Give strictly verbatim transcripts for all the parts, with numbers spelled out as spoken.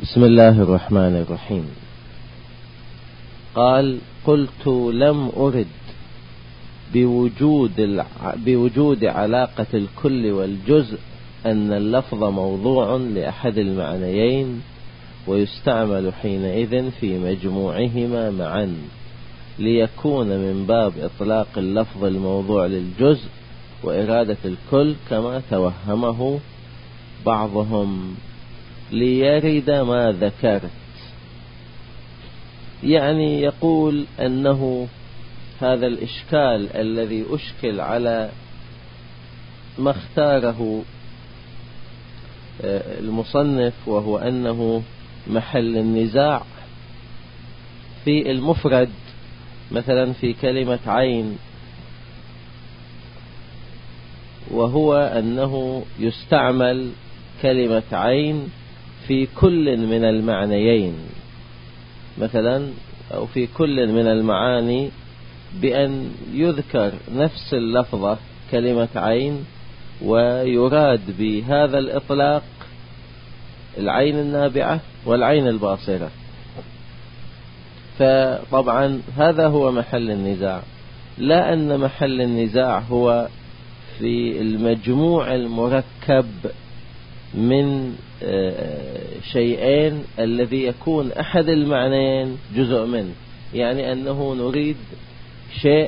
بسم الله الرحمن الرحيم. قال: قلت لم أرد بوجود, الع... بوجود علاقة الكل والجزء أن اللفظ موضوع لأحد المعنيين ويستعمل حينئذ في مجموعهما معا، ليكون من باب إطلاق اللفظ الموضوع للجزء وإرادة الكل كما توهمه بعضهم، ليرد ما ذكرت. يعني يقول أنه هذا الإشكال الذي أشكل على ما اختاره المصنف، وهو أنه محل النزاع في المفرد، مثلا في كلمة عين، وهو أنه يستعمل كلمة عين في كل من المعنيين، مثلا أو في كل من المعاني، بأن يذكر نفس اللفظة كلمة عين ويراد بهذا الإطلاق العين النابعة والعين الباصرة. فطبعا هذا هو محل النزاع، لا أن محل النزاع هو في المجموع المركب من شيئين الذي يكون أحد المعنيين جزء منه، يعني أنه نريد شيء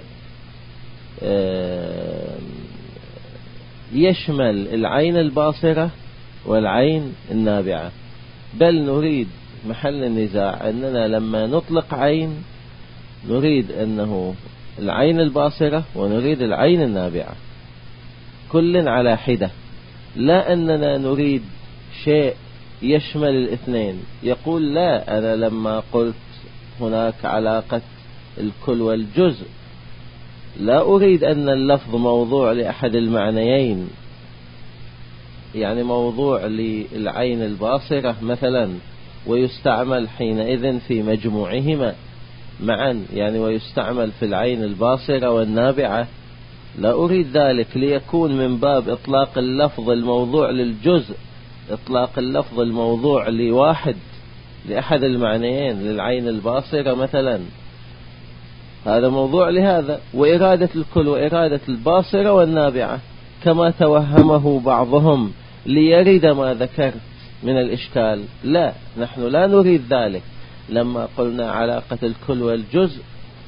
يشمل العين الباصرة والعين النابعة، بل نريد محل النزاع أننا لما نطلق عين نريد أنه العين الباصرة ونريد العين النابعة كل على حدة، لا أننا نريد شيء يشمل الاثنين. يقول: لا، أنا لما قلت هناك علاقة الكل والجزء لا أريد أن اللفظ موضوع لأحد المعنيين، يعني موضوع للعين الباصرة مثلا ويستعمل حينئذ في مجموعهما معا، يعني ويستعمل في العين الباصرة والنابعة، لا أريد ذلك، ليكون من باب إطلاق اللفظ الموضوع للجزء إطلاق اللفظ الموضوع لواحد لأحد المعنيين، للعين الباصرة مثلا، هذا موضوع لهذا، وإرادة الكل وإرادة الباصرة والنابعة كما توهمه بعضهم ليرد ما ذكرت من الإشكال. لا، نحن لا نريد ذلك. لما قلنا علاقة الكل والجزء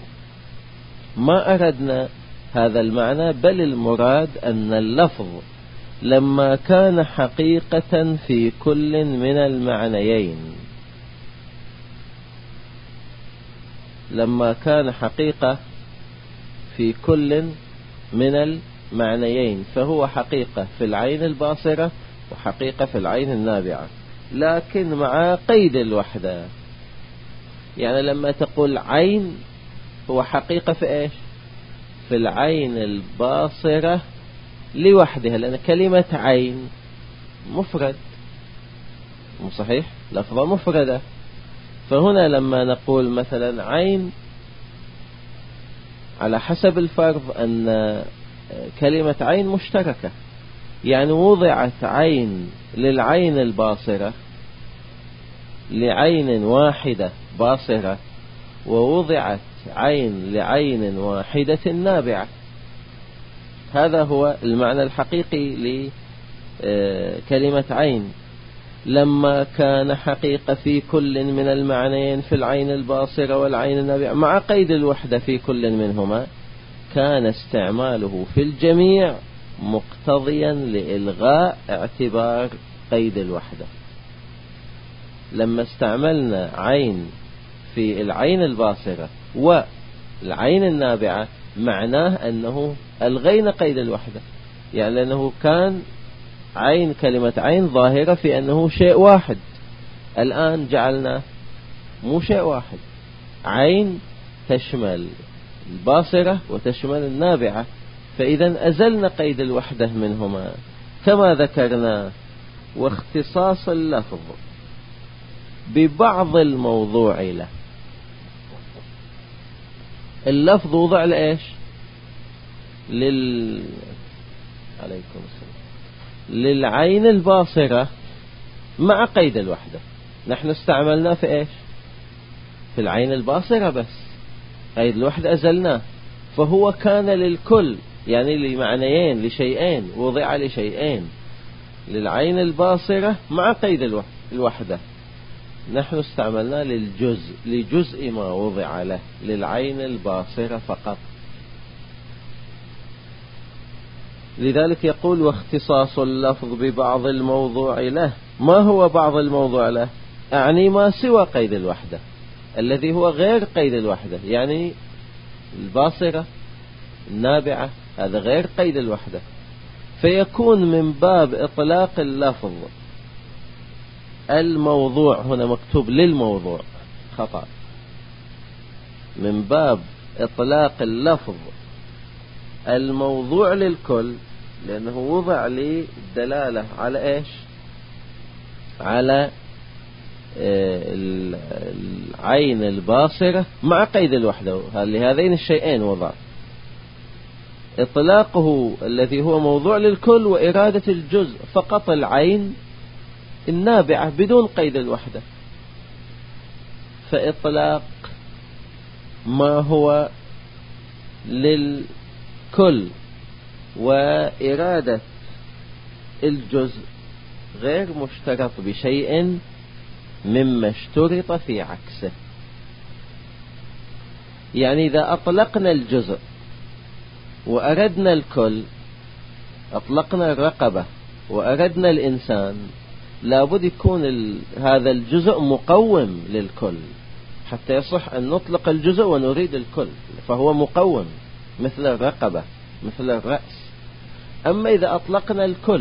ما أردنا هذا المعنى، بل المراد أن اللفظ لما كان حقيقة في كل من المعنيين لما كان حقيقة في كل من المعنيين فهو حقيقة في العين الباصرة وحقيقة في العين النابعة، لكن مع قيد الوحدة. يعني لما تقول عين هو حقيقة في إيش؟ في العين الباصرة لوحدها، لأن كلمة عين مفرد، مو صحيح؟ لفظة مفردة. فهنا لما نقول مثلا عين، على حسب الفرض أن كلمة عين مشتركة، يعني وضعت عين للعين الباصرة لعين واحدة باصرة، ووضعت عين لعين واحدة نابعة. هذا هو المعنى الحقيقي لكلمة عين. لما كان حقيقة في كل من المعنيين في العين الباصرة والعين النابعة مع قيد الوحدة في كل منهما، كان استعماله في الجميع مقتضيا لإلغاء اعتبار قيد الوحدة. لما استعملنا عين في العين الباصرة والعين النابعة معناه أنه ألغينا قيد الوحدة، يعني لأنه كان عين كلمة عين ظاهرة في أنه شيء واحد، الآن جعلنا مو شيء واحد، عين تشمل الباصرة وتشمل النابعة، فإذا أزلنا قيد الوحدة منهما كما ذكرنا. واختصاص اللفظ ببعض الموضوع له، اللفظ وضع لإيش؟ لل عليكم السلام للعين الباصرة مع قيد الوحدة، نحن استعملناه في إيش؟ في العين الباصرة بس، قيد الوحدة أزلناه، فهو كان للكل، يعني لمعنيين، لشيئين، وضع لشيئين، للعين الباصرة مع قيد الوحدة. نحن استعملناه للجزء، لجزء ما وضع له، للعين الباصرة فقط. لذلك يقول: واختصاص اللفظ ببعض الموضوع له. ما هو بعض الموضوع له؟ أعني ما سوى قيد الوحدة، الذي هو غير قيد الوحدة، يعني الباصرة النابعة، هذا غير قيد الوحدة، فيكون من باب إطلاق اللفظ الموضوع، هنا مكتوب للموضوع خطأ، من باب إطلاق اللفظ الموضوع للكل، لأنه وضع للدلالة على إيش؟ على العين الباصرة مع قيد الوحدة، لهذين الشيئين وضع. إطلاقه الذي هو موضوع للكل، وإرادة الجزء فقط العين النابعة بدون قيد الوحدة. فإطلاق ما هو للكل وإرادة الجزء غير مشترط بشيء مما اشترط في عكسه. يعني إذا أطلقنا الجزء وأردنا الكل، أطلقنا الرقبة وأردنا الإنسان، لابد يكون هذا الجزء مقوم للكل حتى يصح أن نطلق الجزء ونريد الكل، فهو مقوم مثل الرقبة مثل الرأس. أما إذا أطلقنا الكل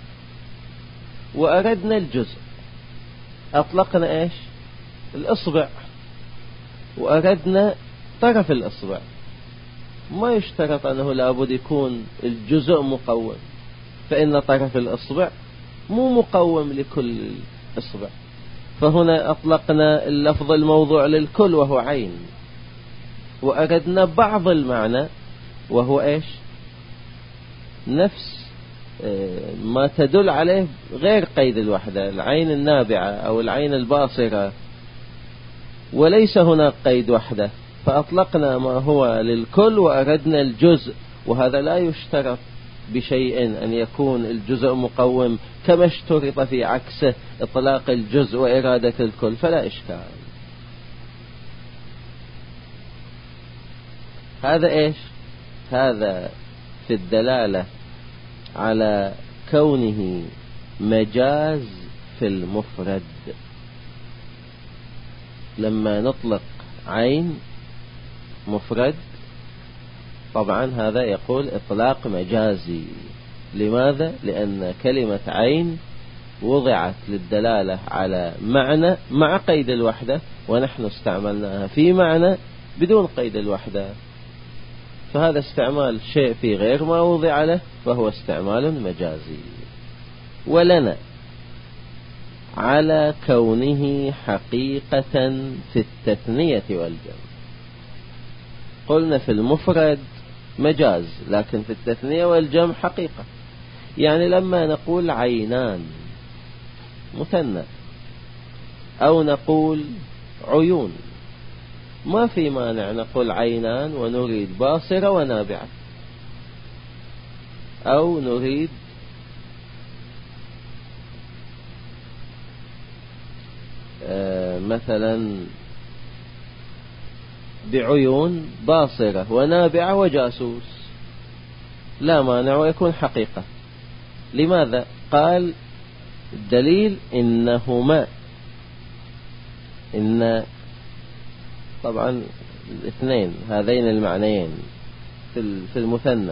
وأردنا الجزء، أطلقنا إيش؟ الإصبع وأردنا طرف الإصبع، ما يشترط أنه لابد يكون الجزء مقوم، فإن طرف الإصبع مو مقوم لكل إصبع. فهنا أطلقنا اللفظ الموضوع للكل وهو عين، وأردنا بعض المعنى وهو إيش؟ نفس ما تدل عليه غير قيد الوحدة، العين النابعة أو العين الباصرة، وليس هناك قيد وحدة، فأطلقنا ما هو للكل وأردنا الجزء، وهذا لا يشترط بشيء أن يكون الجزء مقوم، كما اشترط في عكسه إطلاق الجزء وإرادة الكل، فلا إشكال. هذا إيش؟ هذا في الدلالة على كونه مجاز في المفرد. لما نطلق عين مفرد، طبعا هذا يقول إطلاق مجازي. لماذا؟ لأن كلمة عين وضعت للدلالة على معنى مع قيد الوحدة، ونحن استعملناها في معنى بدون قيد الوحدة، فهذا استعمال شيء في غير ما وضع له، فهو استعمال مجازي. ولنا على كونه حقيقة في التثنية والجمع. قلنا في المفرد مجاز، لكن في التثنية والجمع حقيقة. يعني لما نقول عينان مثنى، أو نقول عيون، ما في مانع نقول عينان ونريد باصرة ونابعة، أو نريد آه مثلا بعيون باصرة ونابعة وجاسوس، لا مانع ويكون حقيقة. لماذا؟ قال الدليل إنهما، إن طبعا الاثنين هذين المعنيين في المثنى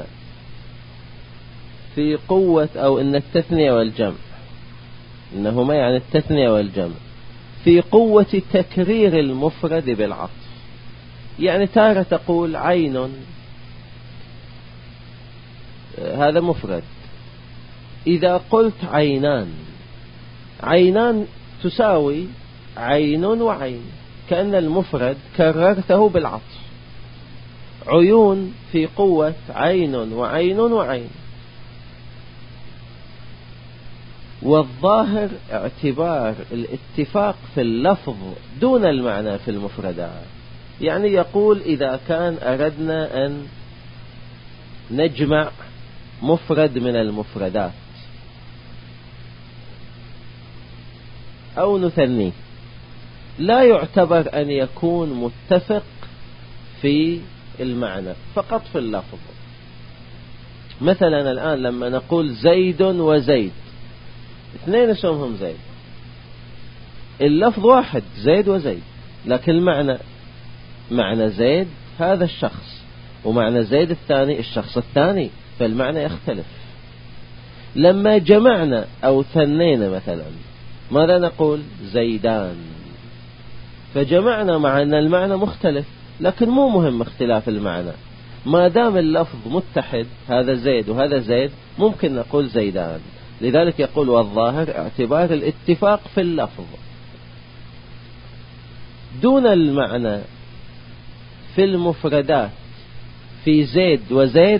في قوة، أو إن التثنية والجمع، إنهما يعني التثنية والجمع في قوة تكرير المفرد بالعطف. يعني تارة تقول عين، هذا مفرد، إذا قلت عينان، عينان تساوي عين وعين، كأن المفرد كررته بالعطف. عيون في قوة عين وعين وعين. والظاهر اعتبار الاتفاق في اللفظ دون المعنى في المفردات. يعني يقول إذا كان أردنا أن نجمع مفرد من المفردات أو نثنيه، لا يعتبر أن يكون متفق في المعنى فقط في اللفظ. مثلا الآن لما نقول زيد وزيد، اثنين اسمهم زيد، اللفظ واحد زيد وزيد، لكن المعنى معنى زيد هذا الشخص، ومعنى زيد الثاني الشخص الثاني، فالمعنى يختلف. لما جمعنا أو ثنينا مثلا ماذا نقول؟ زيدان، فجمعنا مع أن المعنى مختلف، لكن مو مهم اختلاف المعنى، ما دام اللفظ متحد، هذا زيد وهذا زيد، ممكن نقول زيدان. لذلك يقول والظاهر اعتبار الاتفاق في اللفظ دون المعنى في المفردات. في زيد وزيد،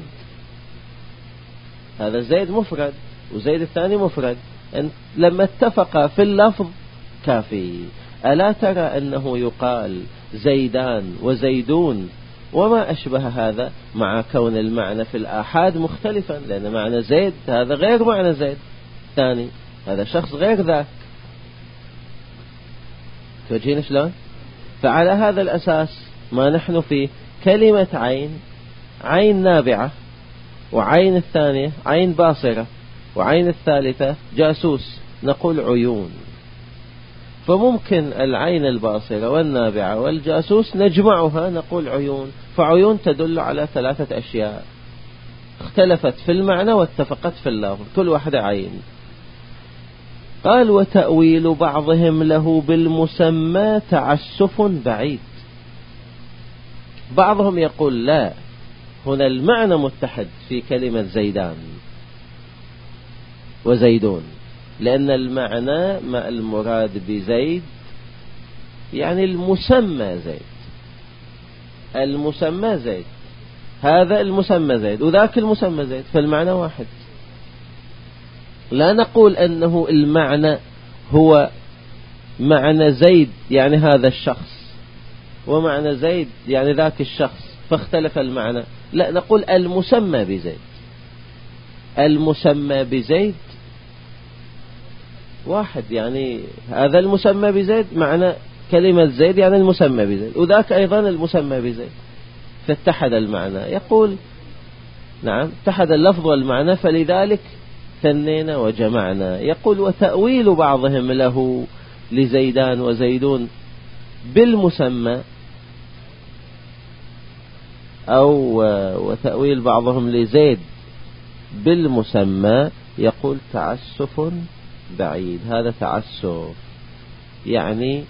هذا زيد مفرد وزيد الثاني مفرد، لما اتفق في اللفظ كافي. ألا ترى أنه يقال زيدان وزيدون وما أشبه هذا، مع كون المعنى في الآحاد مختلفا، لأن معنى زيد هذا غير معنى زيد الثاني، هذا شخص غير ذاك. توجهين شلون؟ فعلى هذا الأساس ما نحن فيه كلمة عين، عين نابعة، وعين الثانية عين باصرة، وعين الثالثة جاسوس، نقول عيون. فممكن العين الباصرة والنابعة والجاسوس نجمعها نقول عيون، فعيون تدل على ثلاثة أشياء اختلفت في المعنى واتفقت في اللفظ، كل واحدة عين. قال وتأويل بعضهم له بالمسمى تعسف بعيد. بعضهم يقول لا، هنا المعنى متحد في كلمة زيدان وزيدون، لأن المعنى ما المراد بزيد يعني المسمى زيد، المسمى زيد، هذا المسمى زيد وذاك المسمى زيد، فالمعنى واحد. لا نقول أنه المعنى هو معنى زيد يعني هذا الشخص، ومعنى زيد يعني ذاك الشخص فاختلف المعنى، لا، نقول المسمى بزيد، المسمى بزيد واحد، يعني هذا المسمى بزيد معنى كلمة زيد يعني المسمى بزيد، وذاك أيضا المسمى بزيد، فاتحد المعنى. يقول نعم اتحد اللفظ والمعنى، فلذلك ثنينا وجمعنا. يقول وتأويل بعضهم له لزيدان وزيدون بالمسمى، أو وتأويل بعضهم لزيد بالمسمى، يقول تعسف بعيد. هذا تعسف يعني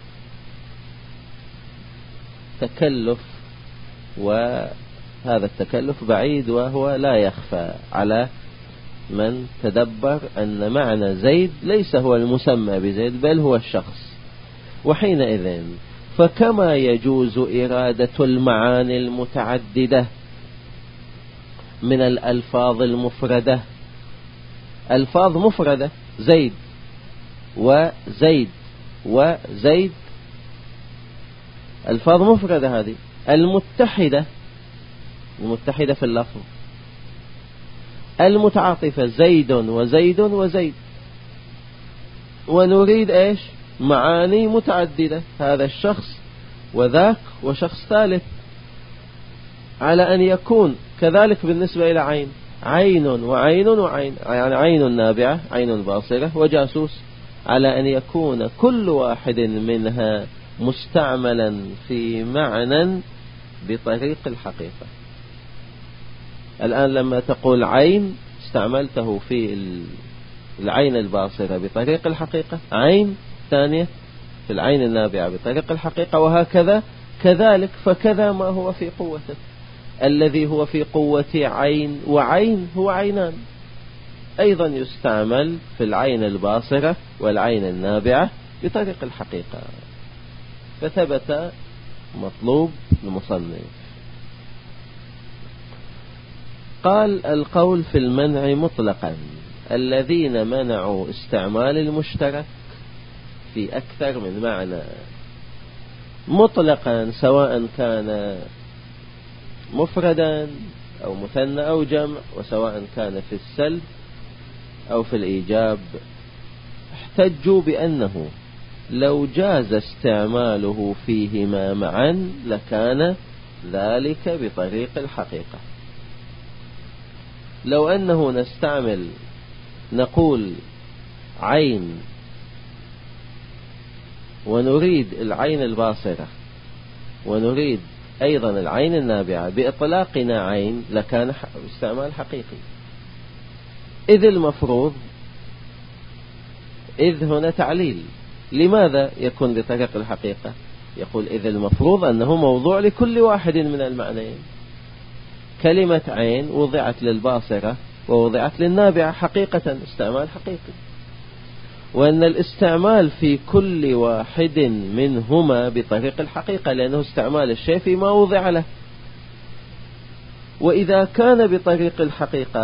تكلف، وهذا التكلف بعيد وهو لا يخفى على من تدبر أن معنى زيد ليس هو المسمى بزيد بل هو الشخص. وحينئذ فكما يجوز إرادة المعاني المتعددة من الألفاظ المفردة، ألفاظ مفردة زيد وزيد وزيد، ألفاظ مفردة هذه المتحدة، المتحدة في اللفظ، المتعاطفة زيد وزيد وزيد، ونريد إيش؟ معاني متعددة، هذا الشخص وذاك وشخص ثالث، على أن يكون كذلك بالنسبة إلى عين، عين وعين وعين، يعني عين نابعة عين باصرة وجاسوس، على أن يكون كل واحد منها مستعملا في معنى بطريق الحقيقة. الآن لما تقول عين استعملته في العين الباصرة بطريق الحقيقة، عين ثانية في العين النابعة بطريق الحقيقة، وهكذا كذلك. فكذا ما هو في قوته، الذي هو في قوة عين وعين هو عينان، أيضا يستعمل في العين الباصرة والعين النابعة بطريق الحقيقة. فثبت مطلوب المصنف. قال القول في المنع مطلقا، الذين منعوا استعمال المشترك في أكثر من معنى مطلقا، سواء كان مفردا أو مثنى أو جمع، وسواء كان في السلب أو في الإيجاب، احتجوا بأنه لو جاز استعماله فيهما معا لكان ذلك بطريق الحقيقة. لو أنه نستعمل نقول عين ونريد العين الباصرة ونريد أيضا العين النابعة بإطلاقنا عين لكان استعمال حقيقي، إذ المفروض إذ هنا تعليل. لماذا يكون بطريق الحقيقة؟ يقول إذ المفروض أنه موضوع لكل واحد من المعنيين. كلمة عين وضعت للباصرة ووضعت للنابعة حقيقة، استعمال حقيقي، وأن الاستعمال في كل واحد منهما بطريق الحقيقة، لأنه استعمال الشيء فيما وضع له. وإذا كان بطريق الحقيقة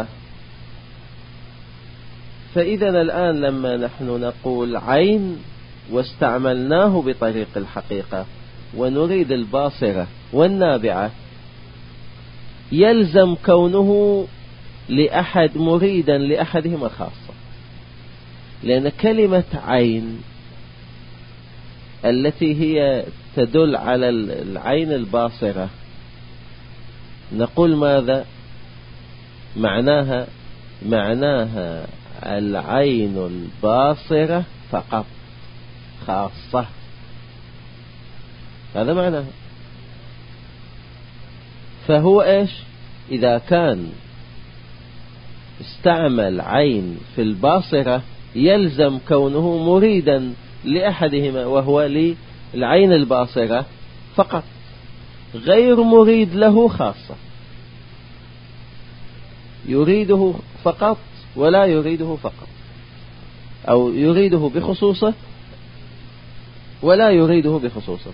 فإذا الآن لما نحن نقول عين واستعملناه بطريق الحقيقة ونريد الباصرة والنابعة، يلزم كونه لأحد مريدا لأحدهما خاصة، لأن كلمة عين التي هي تدل على العين الباصرة نقول ماذا معناها؟ معناها العين الباصرة فقط، خاصة، هذا معناها. فهو إيش؟ إذا كان استعمل عين في الباصرة يلزم كونه مريدا لأحدهما، وهو للعين الباصرة فقط، غير مريد له خاصة، يريده فقط ولا يريده فقط، أو يريده بخصوصه ولا يريده بخصوصه.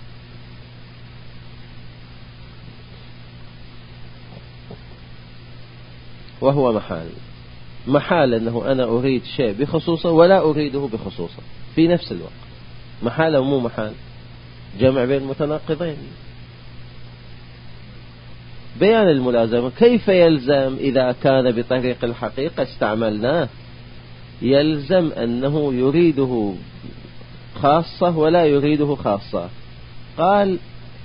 وهو محال محال أنه أنا أريد شيء بخصوصه ولا أريده بخصوصه في نفس الوقت، محال أو مو محال؟ جمع بين المتناقضين. بيان الملازمة، كيف يلزم إذا كان بطريق الحقيقة استعملناه؟ يلزم أنه يريده خاصة ولا يريده خاصة. قال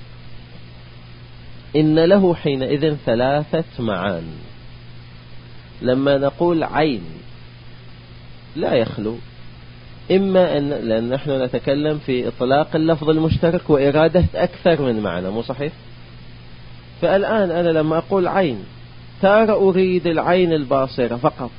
إن له حينئذ ثلاثة معان. لما نقول عين لا يخلو إما أن، لأن نحن نتكلم في إطلاق اللفظ المشترك وإرادة أكثر من معنى، مو صحيح؟ فالآن أنا لما أقول عين تارة أريد العين الباصرة فقط،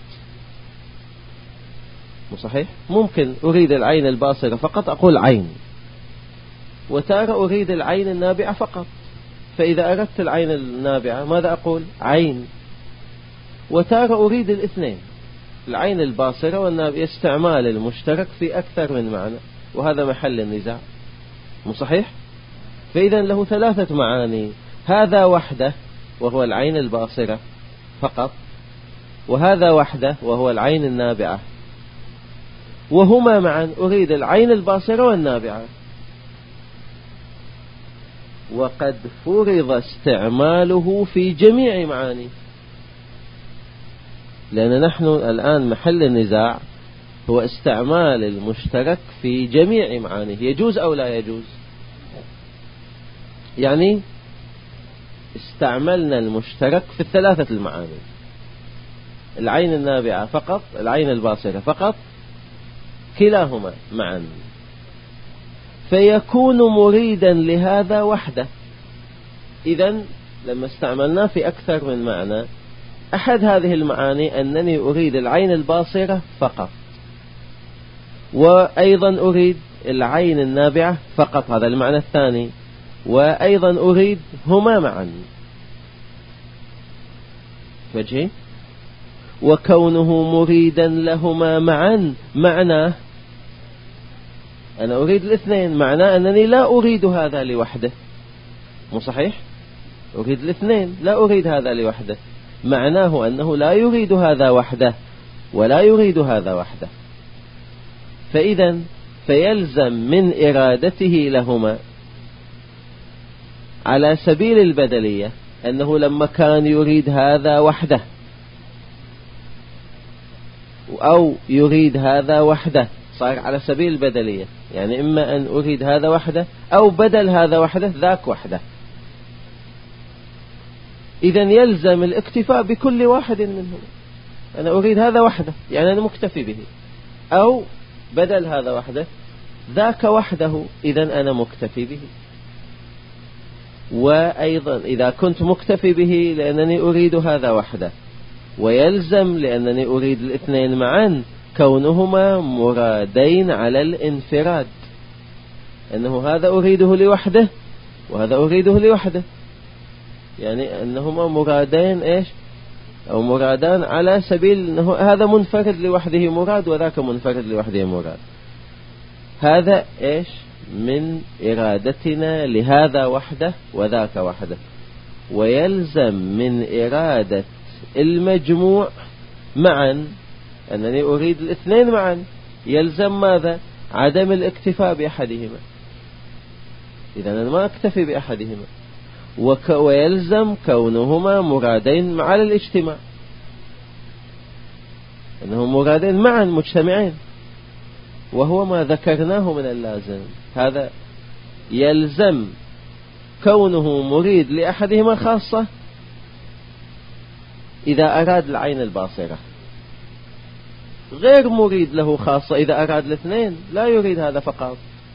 مو صحيح؟ ممكن أريد العين الباصرة فقط أقول عين، وتارة أريد العين النابعة فقط، فإذا أردت العين النابعة ماذا أقول؟ عين. وتارة أريد الاثنين، العين الباصرة والنابعة، استعمال المشترك في أكثر من معنى، وهذا محل النزاع، مو صحيح؟ فإذا له ثلاثة معاني، هذا وحده وهو العين الباصرة فقط، وهذا وحده وهو العين النابعة، وهما معا أريد العين الباصرة والنابعة. وقد فرض استعماله في جميع معاني، لأن نحن الآن محل النزاع هو استعمال المشترك في جميع معانيه، يجوز أو لا يجوز؟ يعني استعملنا المشترك في الثلاثة المعاني، العين النابعة فقط، العين الباصرة فقط، كلاهما معا، فيكون مريدا لهذا وحده. إذن لما استعملناه في أكثر من معنى، أحد هذه المعاني أنني أريد العين الباصرة فقط، وأيضا أريد العين النابعة فقط، هذا المعنى الثاني، وأيضا أريد هما معا. وجهي وكونه مريدا لهما معا معناه أنا أريد الاثنين، معناه أنني لا أريد هذا لوحده، مو صحيح؟ أريد الاثنين، لا أريد هذا لوحده، معناه أنه لا يريد هذا وحده ولا يريد هذا وحده. فإذا فيلزم من إرادته لهما على سبيل البدلية أنه لما كان يريد هذا وحده أو يريد هذا وحده صار على سبيل البدلية، يعني إما أن أريد هذا وحده أو بدل هذا وحده ذاك وحده. إذن يلزم الاكتفاء بكل واحد منهم. أنا أريد هذا وحده يعني أنا مكتفي به، أو بدل هذا وحده ذاك وحده إذن أنا مكتفي به. وأيضا إذا كنت مكتفي به لأنني أريد هذا وحده، ويلزم لأنني أريد الاثنين معا كونهما مرادين على الانفراد، أنه هذا أريده لوحده وهذا أريده لوحده، يعني أنهما مرادين إيش أو مرادان على سبيل أنه هذا منفرد لوحده مراد وذاك منفرد لوحده مراد. هذا إيش من إرادتنا لهذا وحده وذاك وحده. ويلزم من إرادة المجموع معا أنني أريد الاثنين معا، يلزم ماذا؟ عدم الاكتفاء بأحدهما، إذا أنا ما أكتفي بأحدهما. وك ويلزم كونهما مرادين مع الاجتماع، أنهم مرادين معا مجتمعين، وهو ما ذكرناه من اللازم. هذا يلزم كونه مريد لأحدهما خاصة إذا أراد العين الباصرة، غير مريد له خاصة إذا أراد الاثنين، لا يريد هذا فقط،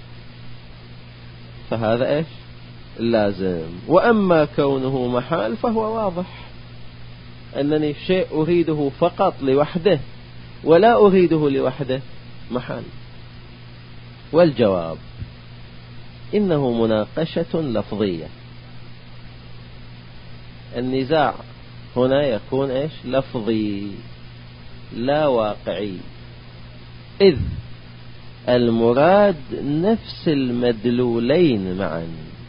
فهذا إيش اللازم. وأما كونه محال فهو واضح أنني شيء أريده فقط لوحده ولا أريده لوحده محال. والجواب إنه مناقشة لفظية. النزاع هنا يكون إيش لفظي لا واقعي، إذ المراد نفس المدلولين معا،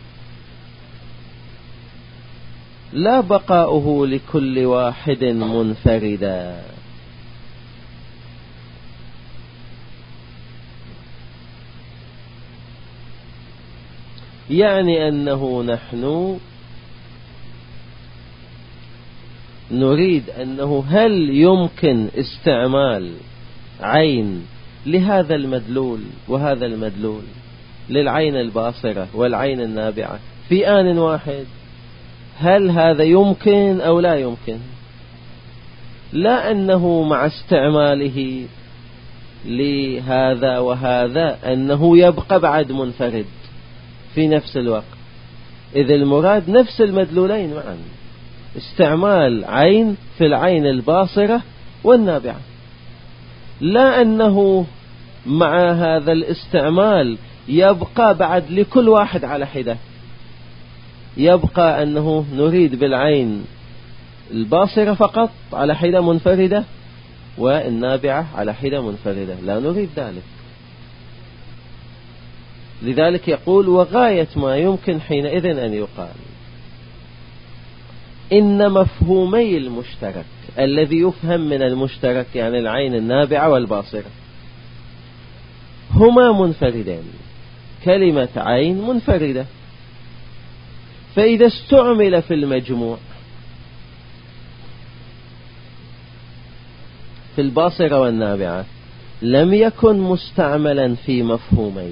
لا بقاؤه لكل واحد منفردا. يعني أنه نحن نريد أنه هل يمكن استعمال عين لهذا المدلول وهذا المدلول، للعين الباصرة والعين النابعة في آن واحد؟ هل هذا يمكن أو لا يمكن؟ لا أنه مع استعماله لهذا وهذا أنه يبقى بعد منفرد في نفس الوقت، إذ المراد نفس المدلولين معا، استعمال عين في العين الباصرة والنابعة، لا أنه مع هذا الاستعمال يبقى بعد لكل واحد على حدة، يبقى أنه نريد بالعين الباصرة فقط على حدة منفردة والنابعة على حدة منفردة، لا نريد ذلك. لذلك يقول وغاية ما يمكن حينئذ أن يقال إن مفهومي المشترك الذي يفهم من المشترك، يعني العين النابعة والباصرة، هما منفردين، كلمة عين منفردة، فإذا استعمل في المجموع في الباصرة والنابعة لم يكن مستعملا في مفهومي،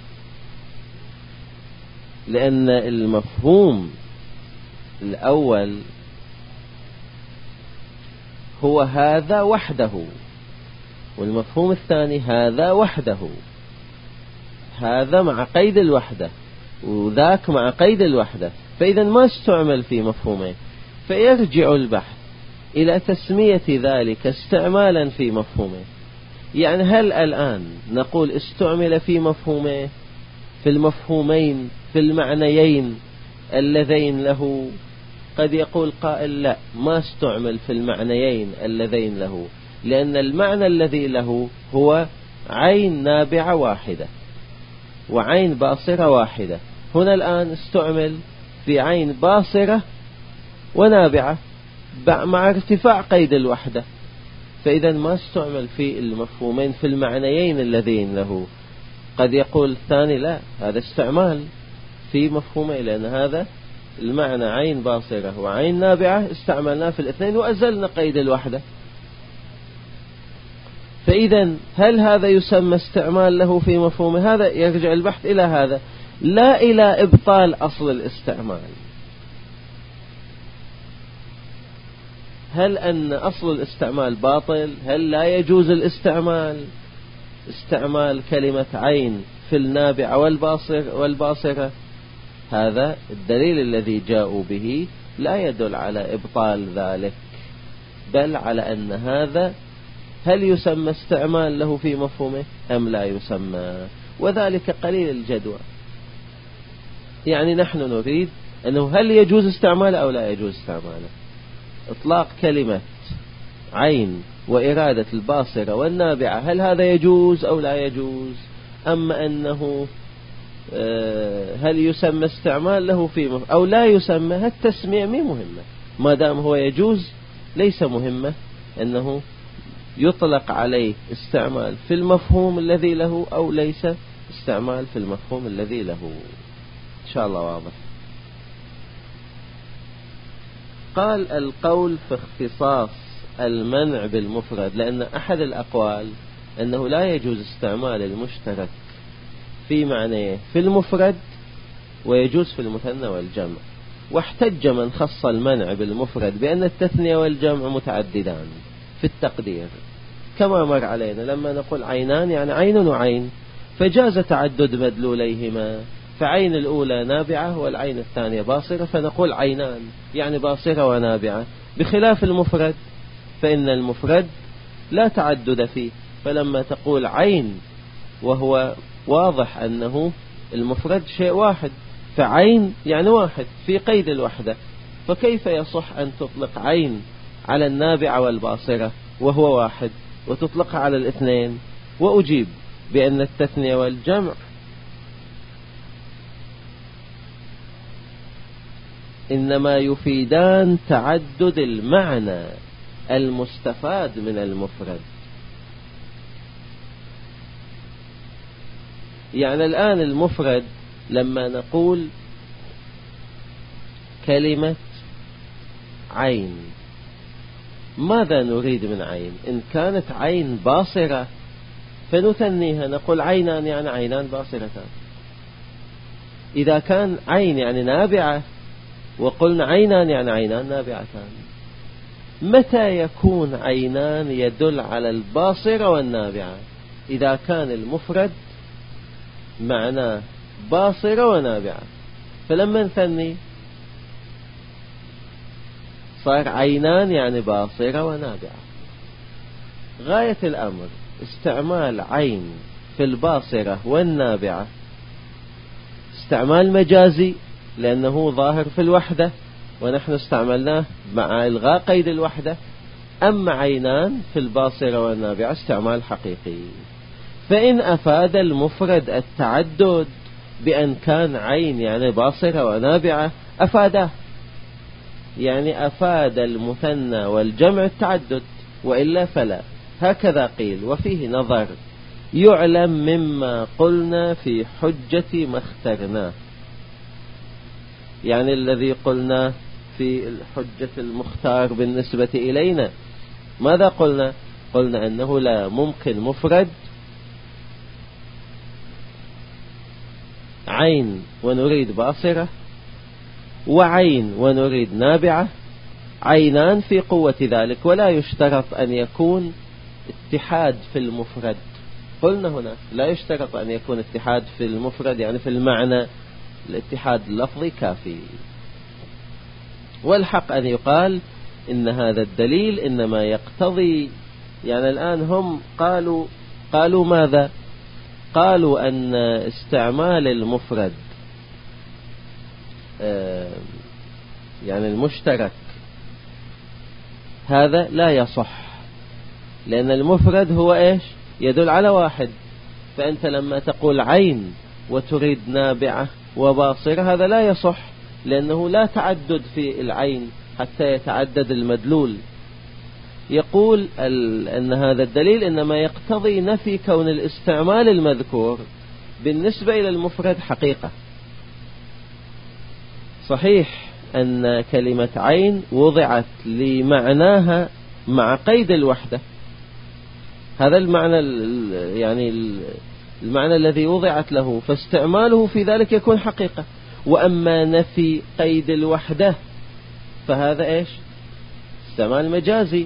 لأن المفهوم الأول هو هذا وحده، والمفهوم الثاني هذا وحده، هذا مع قيد الوحدة وذاك مع قيد الوحدة، فإذا ما استعمل في مفهومين، فيرجع البحث إلى تسمية ذلك استعمالا في مفهومين. يعني هل الآن نقول استعمل في مفهومين في المفهومين في المعنيين اللذين له؟ قد يقول قائل لا، ما استعمل في المعنيين اللذين له، لأن المعنى الذي له هو عين نابعة واحدة وعين باصرة واحدة. هنا الآن استعمل في عين باصرة ونابعة مع ارتفاع قيد الوحدة، فإذا ما استعمل في المفهومين في المعنيين اللذين له. قد يقول الثاني لا، هذا استعمال في مفهومين، لأن هذا المعنى عين باصرة وعين نابعة استعملناه في الاثنين وأزلنا قيد الوحدة. فإذا هل هذا يسمى استعمال له في مفهومه؟ هذا يرجع البحث إلى هذا، لا إلى إبطال أصل الاستعمال. هل أن أصل الاستعمال باطل؟ هل لا يجوز الاستعمال استعمال كلمة عين في النابعة والباصر والباصرة؟ هذا الدليل الذي جاءوا به لا يدل على إبطال ذلك، بل على أن هذا هل يسمى استعمال له في مفهومه أم لا يسمى، وذلك قليل الجدوى. يعني نحن نريد أنه هل يجوز استعماله أو لا يجوز استعماله. إطلاق كلمة عين وإرادة الباصرة والنابعة هل هذا يجوز أو لا يجوز، أما أنه هل يسمى استعمال له في مفهوم أو لا يسمى، التسمية مي مهمة، ما دام هو يجوز ليس مهمة أنه يطلق عليه استعمال في المفهوم الذي له أو ليس استعمال في المفهوم الذي له. إن شاء الله واضح. قال القول في اختصاص المنع بالمفرد، لأن أحد الأقوال أنه لا يجوز استعمال المشترك في معنيه في المفرد ويجوز في المثنى والجمع، واحتج من خص المنع بالمفرد بأن التثنية والجمع متعددان في التقدير، كما مر علينا لما نقول عينان يعني عين وعين، فجاز تعدد مدلوليهما، فعين الأولى نابعة والعين الثانية باصرة، فنقول عينان يعني باصرة ونابعة، بخلاف المفرد فإن المفرد لا تعدد فيه، فلما تقول عين وهو واضح أنه المفرد شيء واحد، فعين يعني واحد في قيد الوحدة، فكيف يصح أن تطلق عين على النابعة والباصرة وهو واحد وتطلقها على الاثنين؟ وأجيب بأن التثنية والجمع إنما يفيدان تعدد المعنى المستفاد من المفرد. يعني الآن المفرد لما نقول كلمة عين، ماذا نريد من عين؟ إن كانت عين باصرة فنثنيها نقول عينان يعني عينان باصرتان. إذا كان عين يعني نابعة وقلنا عينان يعني عينان نابعتان. متى يكون عينان يدل على الباصرة والنابعة؟ إذا كان المفرد معناه باصرة ونابعة، فلما نثني صار عينان يعني باصرة ونابعة. غاية الأمر استعمال عين في الباصرة والنابعة استعمال مجازي لأنه ظاهر في الوحدة ونحن استعملناه مع إلغاء قيد الوحدة، أما عينان في الباصرة والنابعة استعمال حقيقي. فإن أفاد المفرد التعدد بأن كان عين يعني باصرة ونابعة أفاده، يعني أفاد المثنى والجمع التعدد، وإلا فلا. هكذا قيل. وفيه نظر يعلم مما قلنا في حجة ما اخترناه، يعني الذي قلنا في الحجة المختار بالنسبة إلينا ماذا قلنا؟ قلنا أنه لا ممكن مفرد عين ونريد باصرة وعين ونريد نابعة، عينان في قوة ذلك، ولا يشترط أن يكون اتحاد في المفرد. قلنا هنا لا يشترط أن يكون اتحاد في المفرد، يعني في المعنى الاتحاد اللفظي كافي. والحق أن يقال إن هذا الدليل إنما يقتضي، يعني الآن هم قالوا قالوا ماذا؟ قالوا أن استعمال المفرد يعني المشترك هذا لا يصح، لأن المفرد هو إيش؟ يدل على واحد. فأنت لما تقول عين وتريد نابعة وباصرة هذا لا يصح، لأنه لا تعدد في العين حتى يتعدد المدلول. يقول أن هذا الدليل إنما يقتضي نفي كون الاستعمال المذكور بالنسبة إلى المفرد حقيقة. صحيح أن كلمة عين وضعت لمعناها مع قيد الوحدة، هذا المعنى يعني المعنى الذي وضعت له، فاستعماله في ذلك يكون حقيقة. وأما نفي قيد الوحدة فهذا إيش؟ استعمال مجازي.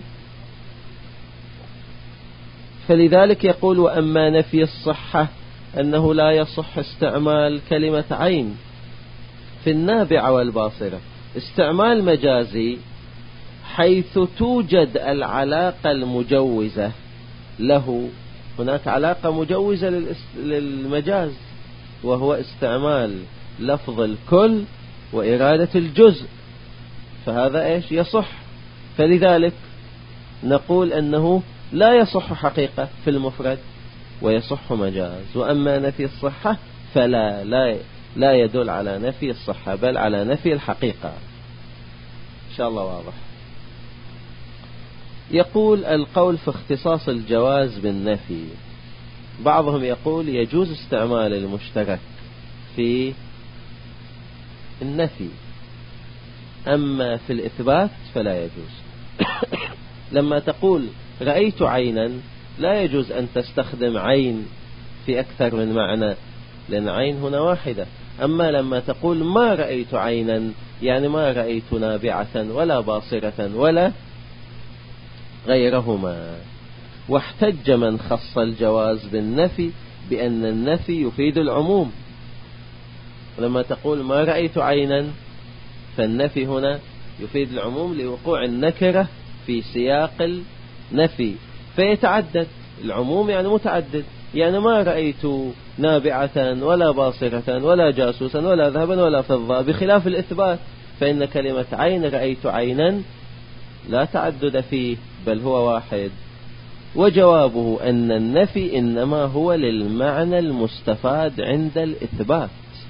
فلذلك يقول وأما نفي الصحة أنه لا يصح استعمال كلمة عين في النابعة والباصرة استعمال مجازي، حيث توجد العلاقة المجوزة له. هناك علاقة مجوزة للمجاز، وهو استعمال لفظ الكل وإرادة الجزء، فهذا إيش؟ يصح. فلذلك نقول أنه لا يصح حقيقة في المفرد ويصح مجاز. وأما نفي الصحة فلا لا لا يدل على نفي الصحة، بل على نفي الحقيقة. إن شاء الله واضح. يقول القول في اختصاص الجواز بالنفي، بعضهم يقول يجوز استعمال المشترك في النفي، أما في الإثبات فلا يجوز. لما تقول رأيت عينا لا يجوز أن تستخدم عين في أكثر من معنى، لأن عين هنا واحدة. أما لما تقول ما رأيت عينا يعني ما رأيت نابعة ولا باصرة ولا غيرهما. واحتج من خص الجواز بالنفي بأن النفي يفيد العموم. لما تقول ما رأيت عينا فالنفي هنا يفيد العموم لوقوع النكرة في سياق النفي، فيتعدد العموم يعني متعدد. يعني ما رأيت نابعة ولا باصرة ولا جاسوسا ولا ذهبا ولا فضة، بخلاف الإثبات فإن كلمة عين رأيت عينا لا تعدد فيه بل هو واحد. وجوابه أن النفي إنما هو للمعنى المستفاد عند الإثبات.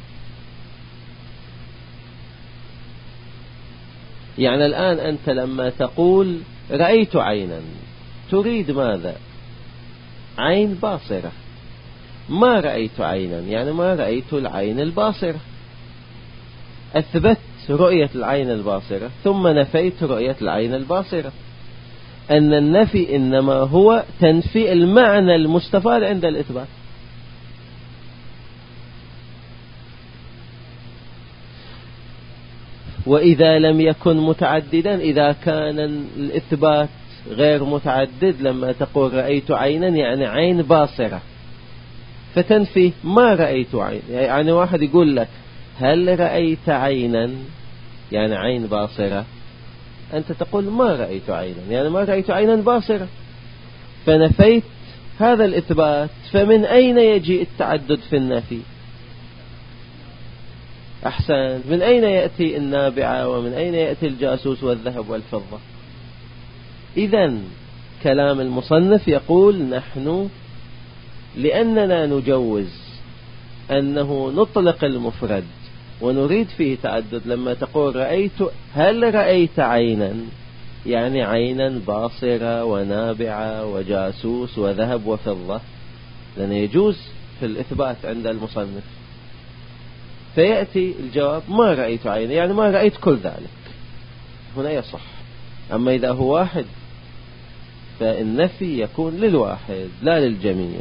يعني الآن أنت لما تقول رأيت عينا تريد ماذا؟ عين باصرة. ما رأيت عينا يعني ما رأيت العين الباصرة. أثبت رؤية العين الباصرة ثم نفيت رؤية العين الباصرة. أن النفي إنما هو تنفي المعنى المستفاد عند الإثبات. وإذا لم يكن متعددا، إذا كان الإثبات غير متعدد، لما تقول رأيت عينا يعني عين باصرة، فتنفي ما رأيت عين. يعني واحد يقول لك هل رأيت عينا يعني عين باصرة، أنت تقول ما رأيت عينا يعني ما رأيت عينا باصرة، فنفيت هذا الإثبات. فمن أين يجي التعدد في النفي؟ أحسن، من أين يأتي النابعة ومن أين يأتي الجاسوس والذهب والفضة؟ إذن كلام المصنف يقول نحن لأننا نجوز أنه نطلق المفرد ونريد فيه تعدد. لما تقول رأيت، هل رأيت عينا يعني عينا باصرة ونابعة وجاسوس وذهب وفضة، لأن يجوز في الإثبات عند المصنف. فيأتي الجواب ما رأيت عينا يعني ما رأيت كل ذلك، هنا يصح. أما إذا هو واحد فالنفي يكون للواحد لا للجميع.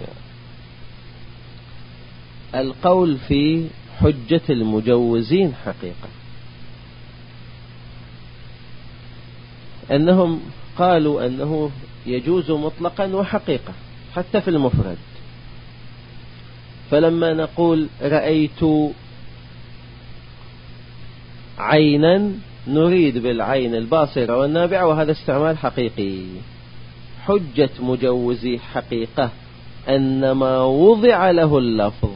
القول في حجة المجوزين حقيقة أنهم قالوا أنه يجوز مطلقا وحقيقة حتى في المفرد. فلما نقول رأيت عينا نريد بالعين الباصرة والنابعة، وهذا استعمال حقيقي. حجة مجوزي حقيقة أن ما وضع له اللفظ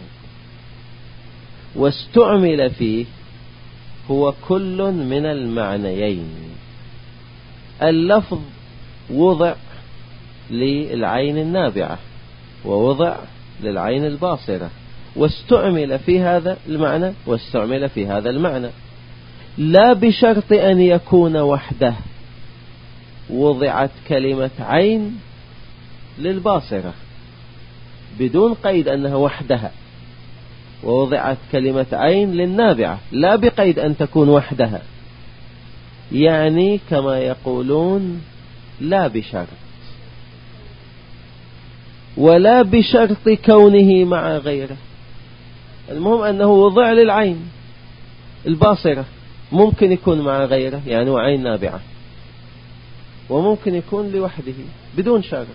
واستعمل فيه هو كل من المعنيين. اللفظ وضع للعين النابعة ووضع للعين الباصرة، واستعمل في هذا المعنى واستعمل في هذا المعنى، لا بشرط أن يكون وحده. وضعت كلمة عين للباصرة بدون قيد أنها وحدها، ووضعت كلمة عين للنابعة لا بقيد أن تكون وحدها، يعني كما يقولون لا بشرط، ولا بشرط كونه مع غيره. المهم أنه وضع للعين الباصرة، ممكن يكون مع غيره يعني وعين نابعة، وممكن يكون لوحده بدون شرط.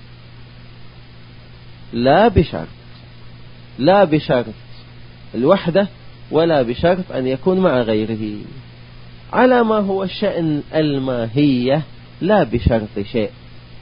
لا بشرط، لا بشرط الوحدة ولا بشرط أن يكون مع غيره، على ما هو شأن الماهية لا بشرط شيء.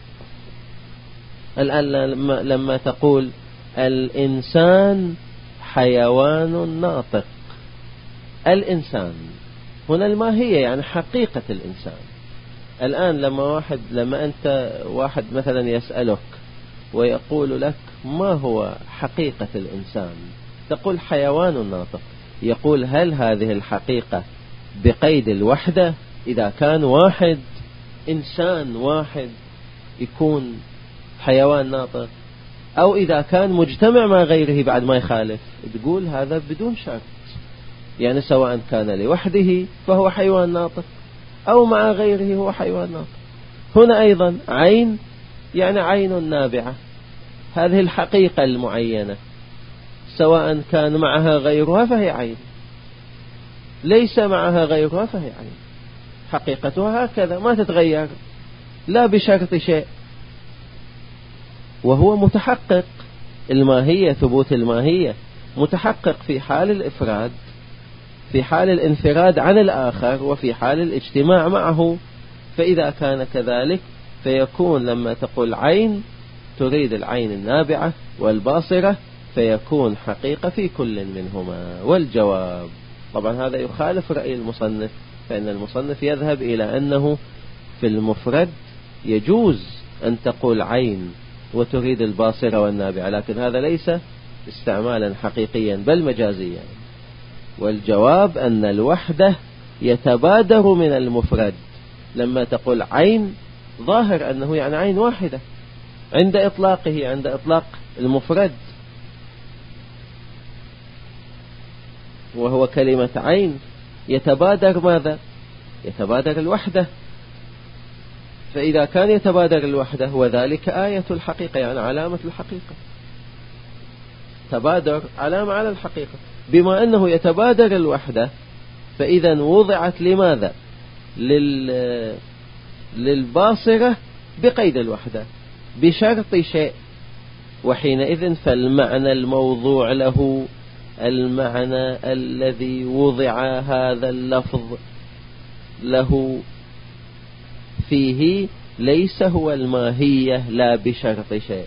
الآن لما تقول الإنسان حيوان ناطق، الإنسان هنا الماهية يعني حقيقة الإنسان. الآن لما واحد لما أنت واحد مثلا يسألك ويقول لك ما هو حقيقة الإنسان، تقول حيوان ناطق، يقول هل هذه الحقيقة بقيد الوحدة؟ إذا كان واحد إنسان واحد يكون حيوان ناطق، أو إذا كان مجتمع مع غيره بعد ما يخالف، تقول هذا بدون شرط، يعني سواء كان لوحده فهو حيوان ناطق أو مع غيره هو حيوان ناطق. هنا أيضا عين يعني عين نابعة، هذه الحقيقة المعينة سواء كان معها غيرها فهي عين، ليس معها غيرها فهي عين، حقيقتها هكذا ما تتغير لا بشرط شيء، وهو متحقق. الماهية ثبوت الماهية متحقق في حال الإفراد، في حال الانفراد عن الآخر، وفي حال الاجتماع معه. فإذا كان كذلك فيكون لما تقول عين تريد العين النابعة والباصرة، فيكون حقيقة في كل منهما. والجواب طبعا هذا يخالف رأي المصنف، فإن المصنف يذهب إلى أنه في المفرد يجوز أن تقول عين وتريد الباصرة والنابعة، لكن هذا ليس استعمالا حقيقيا بل مجازيا. والجواب أن الوحدة يتبادر من المفرد، لما تقول عين ظاهر أنه يعني عين واحدة عند إطلاقه، عند إطلاق المفرد، وهو كلمة عين يتبادر ماذا؟ يتبادر الوحدة. فإذا كان يتبادر الوحدة وذلك آية الحقيقة يعني علامة الحقيقة، تبادر علامة على الحقيقة. بما أنه يتبادر الوحدة فإذا وضعت لماذا؟ لل... للباصرة بقيد الوحدة بشرط شيء، وحينئذ فالمعنى الموضوع له، المعنى الذي وضع هذا اللفظ له فيه ليس هو الماهية لا بشرط شيء،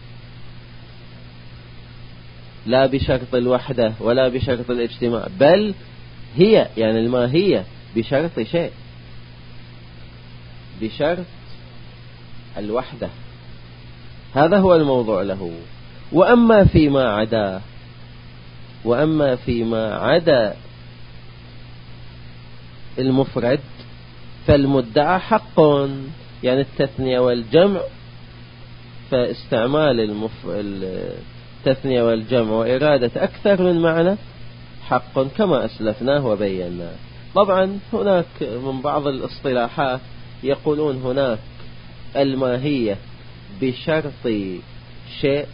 لا بشرط الوحدة ولا بشرط الاجتماع، بل هي يعني الماهية بشرط شيء، بشرط الوحدة، هذا هو الموضوع له. وأما فيما عدا وأما فيما عدا المفرد فالمدعى حق، يعني التثنية والجمع، فاستعمال المف... التثنية والجمع وإرادة أكثر من معنى حق كما أسلفناه وبيناه. طبعا هناك من بعض الاصطلاحات يقولون هناك الماهية بشرط شيء،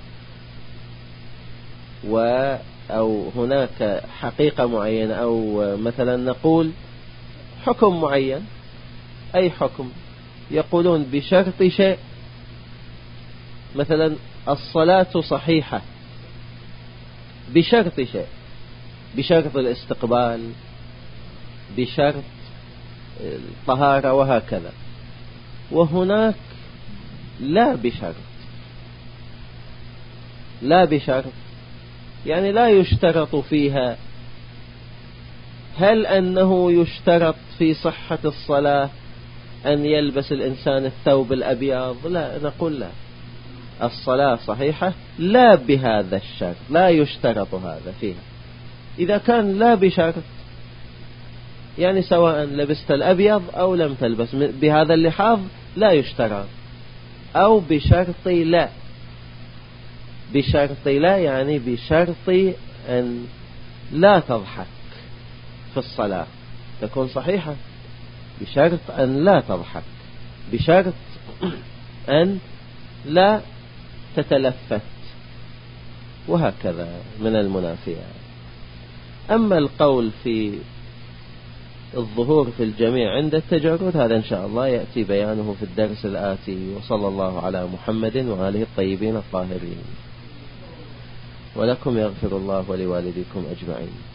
و أو هناك حقيقة معينة، أو مثلا نقول حكم معين، أي حكم يقولون بشرط شيء، مثلا الصلاة صحيحة بشرط شيء، بشرط الاستقبال، بشرط الطهارة وهكذا. وهناك لا بشرط، لا بشرط يعني لا يشترط فيها. هل أنه يشترط في صحة الصلاة أن يلبس الإنسان الثوب الأبيض؟ لا، نقول لا، الصلاة صحيحة لا بهذا الشرط، لا يشترط هذا فيها. إذا كان لا بشرط يعني سواء لبست الأبيض أو لم تلبس بهذا اللحاظ لا يشترط، أو بشرط لا. بشرط لا يعني بشرط أن لا تضحك في الصلاة، تكون صحيحة. بشرط أن لا تضحك، بشرط أن لا تتلفت، وهكذا من المنافيات. أما القول في الظهور في الجميع عند التجرد، هذا إن شاء الله يأتي بيانه في الدرس الآتي. وصلى الله على محمد وآله الطيبين الطاهرين. ولكم يغفر الله ولوالديكم أجمعين.